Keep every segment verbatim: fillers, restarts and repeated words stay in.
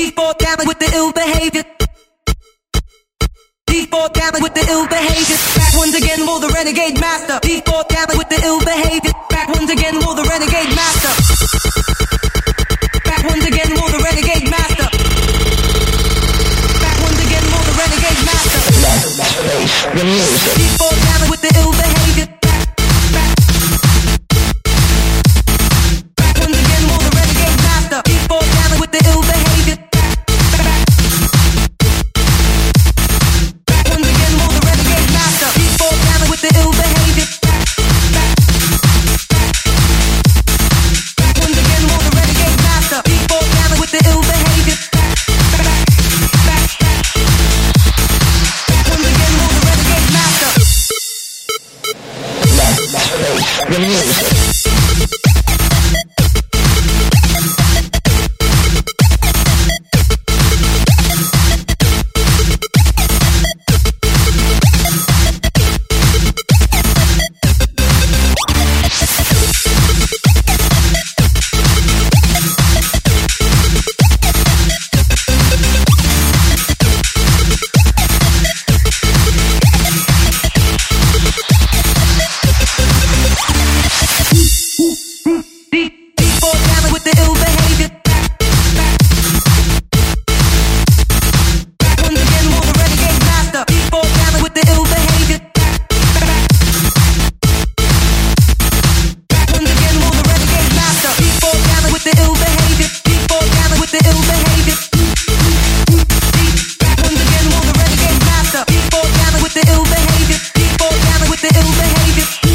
These four down with the ill behavior. These four down with the ill behavior. Back once again for the renegade master. These four down with the ill behavior. Back once again for the renegade master. Back once again for the renegade master. Back once again for the renegade master. The music. These four down with the ill behavior. Back, back. Back once again for the renegade master. These four down with the ill behavior. The ill behavior. Back, back, back once again for the renegade master. People down with the ill behavior. Back, back, back, back once again for the renegade master. The music.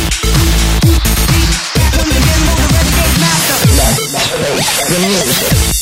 The music.